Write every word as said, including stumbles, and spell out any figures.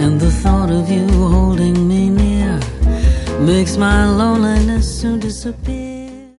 and the thought of you holding me near makes my loneliness soon disappear.